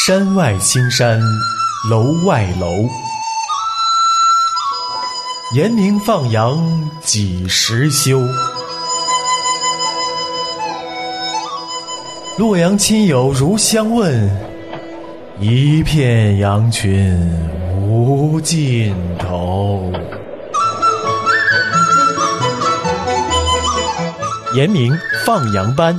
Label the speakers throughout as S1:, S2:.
S1: 山外青山楼外楼，严明放羊几时休？洛阳亲友如相问，一片羊群无尽头。严明放羊班。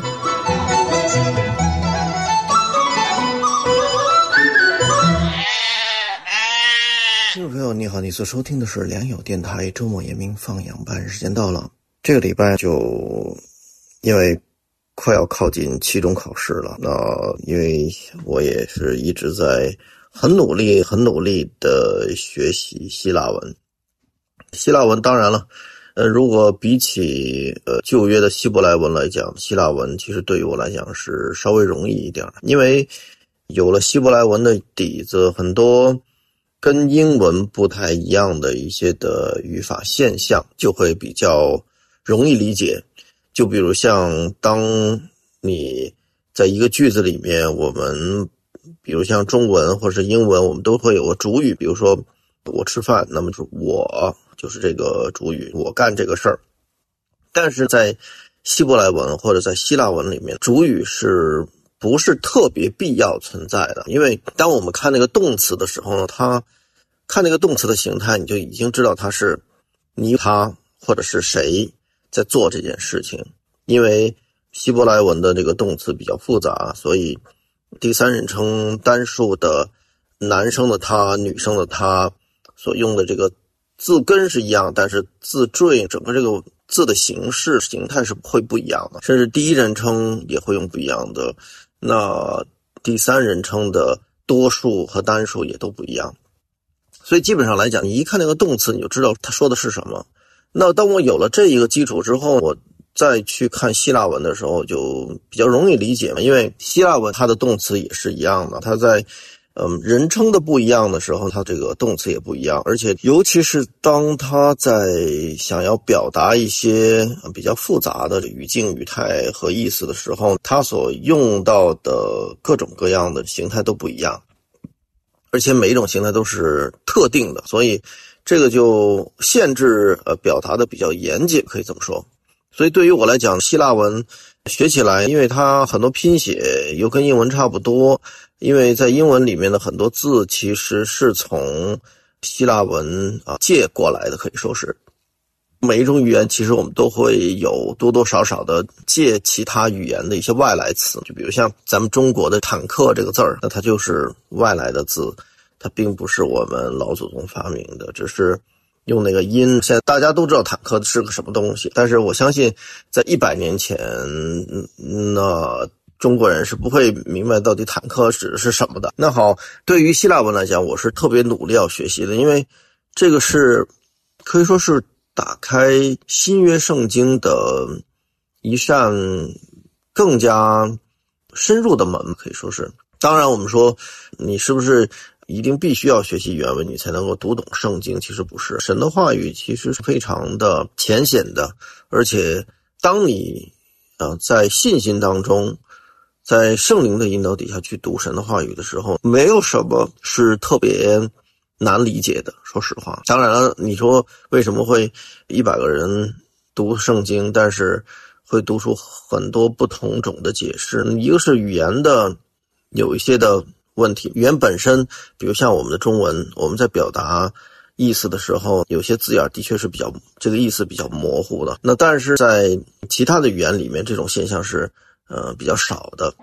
S2: 听众朋友你好，你所收听的是良友电台周末严明放羊班。时间到了，这个礼拜就因为快要靠近期中考试了，那因为我也是一直在很努力的学习希腊文。希腊文当然了，如果比起旧约的希伯来文来讲，希腊文其实对于我来讲是稍微容易一点，因为有了希伯来文的底子，很多跟英文不太一样的一些的语法现象就会比较容易理解。就比如像当你在一个句子里面，我们比如像中文或者是英文，我们都会有个主语，比如说我吃饭，那么我就是这个主语，我干这个事儿。但是在希伯来文或者在希腊文里面，主语是不是特别必要存在的？因为当我们看那个动词的时候呢，它看那个动词的形态，你就已经知道它是你他或者是谁在做这件事情。因为希伯来文的这个动词比较复杂，所以第三人称单数的男生的他、女生的他所用的这个字根是一样，但是字缀整个这个字的形态是会不一样的，甚至第一人称也会用不一样的，那第三人称的多数和单数也都不一样。所以基本上来讲，你一看那个动词你就知道他说的是什么。那当我有了这一个基础之后，我再去看希腊文的时候就比较容易理解，因为希腊文它的动词也是一样的，它在人称的不一样的时候，它这个动词也不一样，而且尤其是当它在想要表达一些比较复杂的语境、语态和意思的时候，它所用到的各种各样的形态都不一样，而且每一种形态都是特定的，所以这个就限制表达的比较严谨，可以这么说。所以对于我来讲，希腊文学起来，因为它很多拼写又跟英文差不多，因为在英文里面的很多字其实是从希腊文借过来的，可以说是每一种语言其实我们都会有多多少少的借其他语言的一些外来词，就比如像咱们中国的坦克这个字儿，那它就是外来的字，它并不是我们老祖宗发明的，只是用那个音。现在大家都知道坦克是个什么东西，但是我相信在100年前，那中国人是不会明白到底坦克指的是什么的。那好，对于希腊文来讲，我是特别努力要学习的，因为这个是可以说是打开新约圣经的一扇更加深入的门，可以说是。当然我们说你是不是一定必须要学习原文你才能够读懂圣经，其实不是。神的话语其实是非常的浅显的，而且当你在信心当中，在圣灵的引导底下去读神的话语的时候，没有什么是特别难理解的，说实话。当然了，你说为什么会100个人读圣经，但是会读出很多不同种的解释？一个是语言的有一些的问题，语言本身，比如像我们的中文，我们在表达意思的时候，有些字眼的确是比较这个意思比较模糊的。那但是在其他的语言里面，这种现象是比较少的。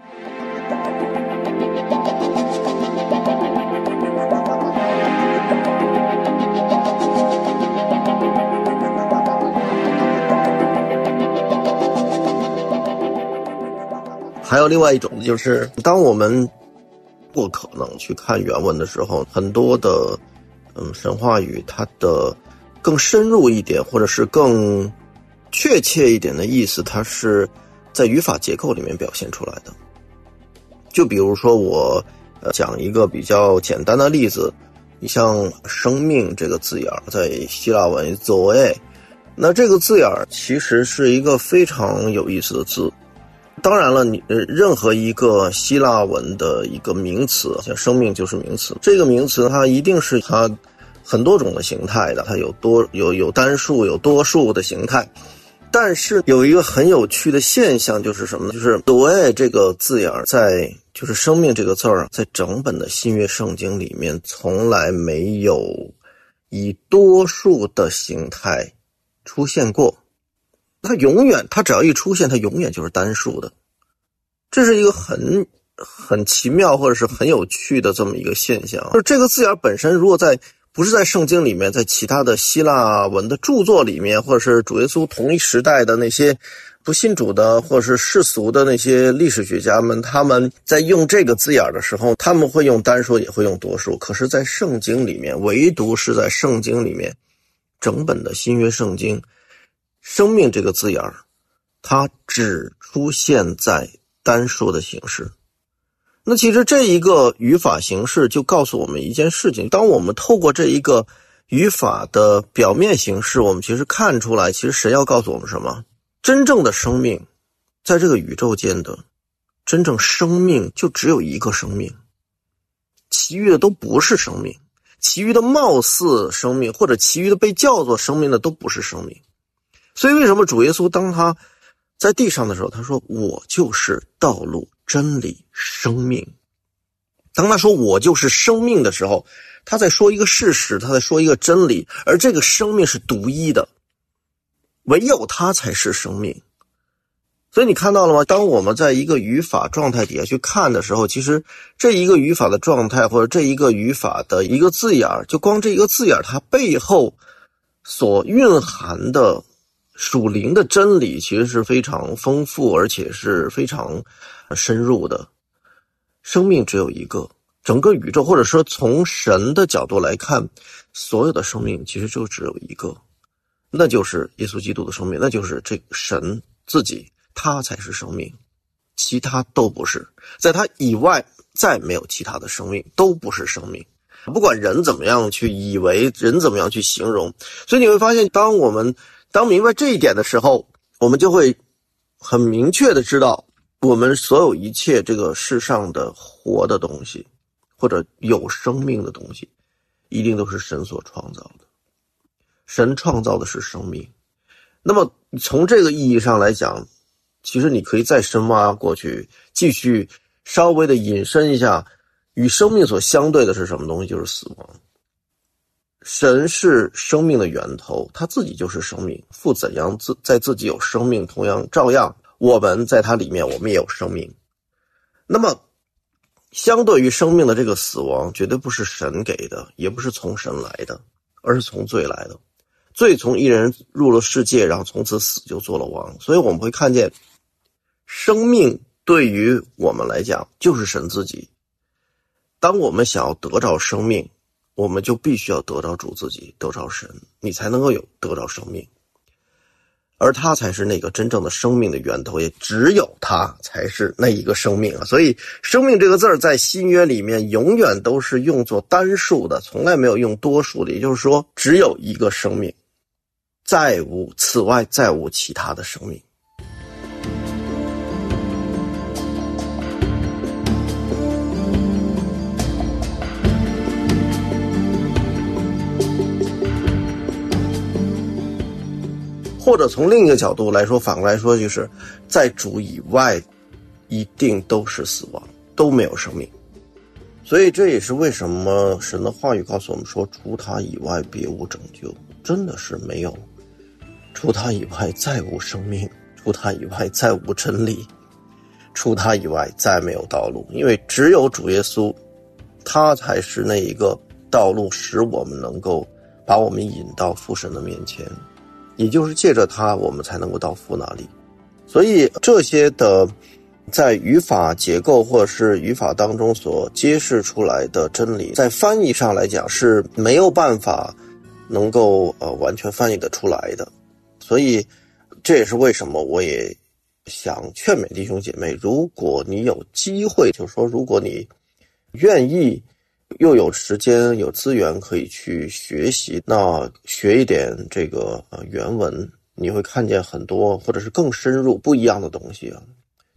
S2: 还有另外一种就是当我们不可能去看原文的时候，很多的神话语它的更深入一点或者是更确切一点的意思，它是在语法结构里面表现出来的。就比如说我讲一个比较简单的例子，你像生命这个字眼在希腊文 zoe， 那这个字眼其实是一个非常有意思的字， 当然了，任何一个希腊文的一个名词，像生命就是名词，这个名词它一定是它很多种的形态的，它有单数有多数的形态。但是有一个很有趣的现象就是什么呢？就是所谓这个字眼在就是生命这个字儿，在整本的新约圣经里面从来没有以多数的形态出现过。它只要一出现，它永远就是单数的。这是一个很奇妙或者是很有趣的这么一个现象。就是这个字眼本身如果不是在圣经里面，在其他的希腊文的著作里面，或者是主耶稣同一时代的那些不信主的或者是世俗的那些历史学家们，他们在用这个字眼的时候，他们会用单数也会用多数。可是在圣经里面，唯独是在圣经里面，整本的新约圣经，生命这个字眼它只出现在单数的形式。那其实这一个语法形式就告诉我们一件事情，当我们透过这一个语法的表面形式，我们其实看出来，其实神要告诉我们什么？真正的生命，在这个宇宙间的真正生命就只有一个生命，其余的都不是生命，其余的貌似生命或者其余的被叫做生命的都不是生命。所以为什么主耶稣当他在地上的时候，他说我就是道路真理生命。当他说我就是生命的时候，他在说一个事实，他在说一个真理，而这个生命是独一的，唯有他才是生命。所以你看到了吗？当我们在一个语法状态底下去看的时候，其实这一个语法的状态或者这一个语法的一个字眼，就光这一个字眼它背后所蕴含的属灵的真理其实是非常丰富而且是非常深入的。生命只有一个，整个宇宙或者说从神的角度来看，所有的生命其实就只有一个，那就是耶稣基督的生命，那就是这个神自己，他才是生命，其他都不是，在他以外再没有其他的生命，都不是生命。不管人怎么样去以为，人怎么样去形容。所以你会发现，当明白这一点的时候，我们就会很明确的知道，我们所有一切这个世上的活的东西或者有生命的东西，一定都是神所创造的。神创造的是生命。那么从这个意义上来讲，其实你可以再深挖过去，继续稍微的引申一下，与生命所相对的是什么东西？就是死亡。神是生命的源头，他自己就是生命，父怎样在自己有生命，同样照样我们在他里面我们也有生命。那么相对于生命的这个死亡，绝对不是神给的，也不是从神来的，而是从罪来的。罪从一人入了世界，然后从此死就做了王。所以我们会看见，生命对于我们来讲就是神自己。当我们想要得着生命，我们就必须要得着主自己，得着神，你才能够得着生命。而他才是那个真正的生命的源头，也只有他才是那一个生命啊！所以生命这个字儿在新约里面永远都是用作单数的，从来没有用多数的，也就是说只有一个生命，此外再无其他的生命。或者从另一个角度来说，反过来说，就是在主以外一定都是死亡，都没有生命。所以这也是为什么神的话语告诉我们说，除他以外别无拯救，真的是没有，除他以外再无生命，除他以外再无真理，除他以外再没有道路。因为只有主耶稣，他才是那一个道路，使我们能够把我们引到父神的面前，也就是借着他我们才能够到父那里。所以这些的在语法结构或者是语法当中所揭示出来的真理，在翻译上来讲是没有办法能够完全翻译得出来的。所以这也是为什么我也想劝勉弟兄姐妹，如果你有机会，就是说如果你愿意又有时间有资源可以去学习，那学一点这个原文，你会看见很多或者是更深入不一样的东西啊。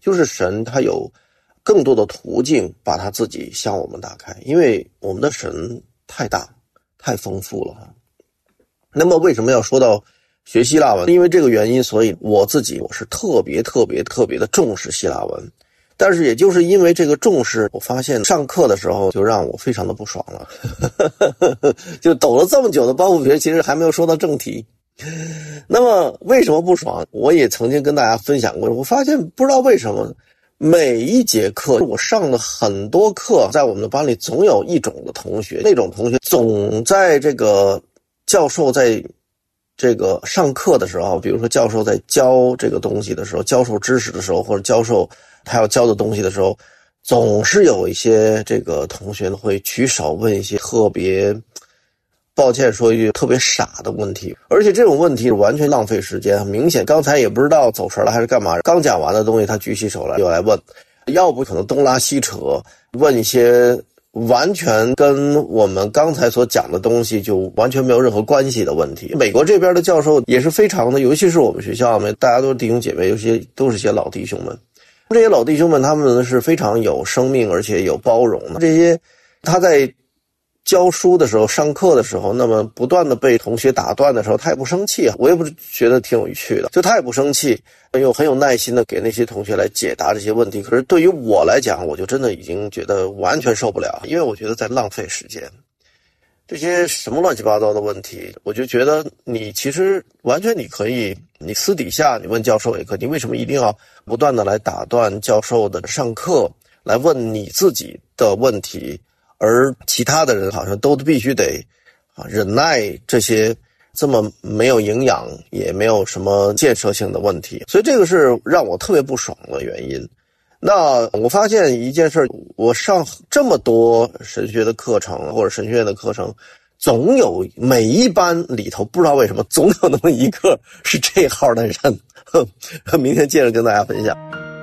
S2: 就是神他有更多的途径把他自己向我们打开，因为我们的神太大太丰富了。那么为什么要说到学希腊文？因为这个原因，所以我是特别的重视希腊文。但是也就是因为这个重视，我发现上课的时候就让我非常的不爽了就抖了这么久的包袱皮，其实还没有说到正题。那么为什么不爽？我也曾经跟大家分享过，我发现不知道为什么每一节课我上了很多课，在我们的班里总有一种的同学，那种同学总在这个教授在这个上课的时候，比如说教授在教这个东西的时候，教授知识的时候，或者教授他要教的东西的时候，总是有一些这个同学会举手问一些特别，抱歉说一句特别傻的问题，而且这种问题完全浪费时间，很明显刚才也不知道走神了还是干嘛，刚讲完的东西他举起手来又来问，要不可能东拉西扯，问一些完全跟我们刚才所讲的东西就完全没有任何关系的问题。美国这边的教授也是非常的，尤其是我们学校里面大家都是弟兄姐妹，尤其都是些老弟兄们，这些老弟兄们他们是非常有生命而且有包容的。这些他在教书的时候上课的时候，那么不断的被同学打断的时候，他也不生气啊，我也不是觉得挺有趣的，就他也不生气，很有耐心的给那些同学来解答这些问题。可是对于我来讲，我就真的已经觉得完全受不了，因为我觉得在浪费时间。这些什么乱七八糟的问题，我就觉得你其实完全你可以，你私底下你问教授也可以，你为什么一定要不断的来打断教授的上课，来问你自己的问题，而其他的人好像都必须得忍耐这些这么没有营养也没有什么建设性的问题，所以这个是让我特别不爽的原因。那我发现一件事，我上这么多神学的课程或者神学院的课程，总有每一班里头不知道为什么总有那么一个是这号的人，明天接着跟大家分享。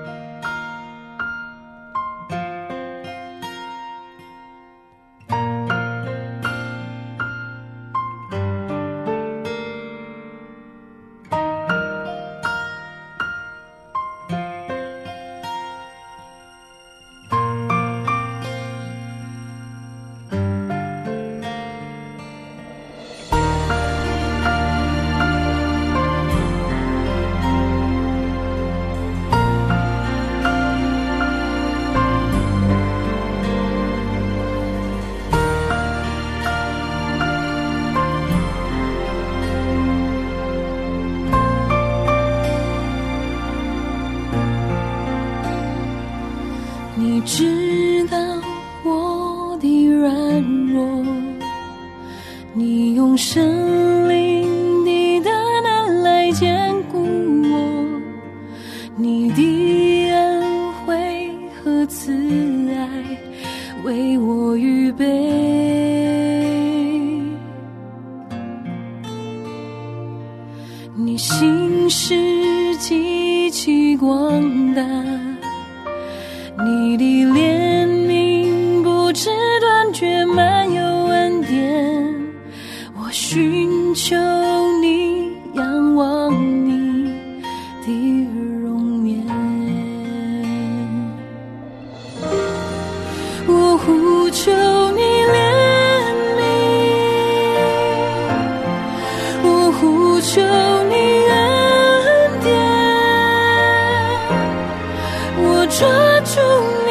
S3: 你知道我的软弱，你用生灵的大能来坚固我，你的恩惠和慈爱为我预备，你心事极其广大，你的怜悯不知断绝，满有恩典，我寻求你，仰望你的容颜，我呼求你怜悯，我呼求你恩典，我抓住你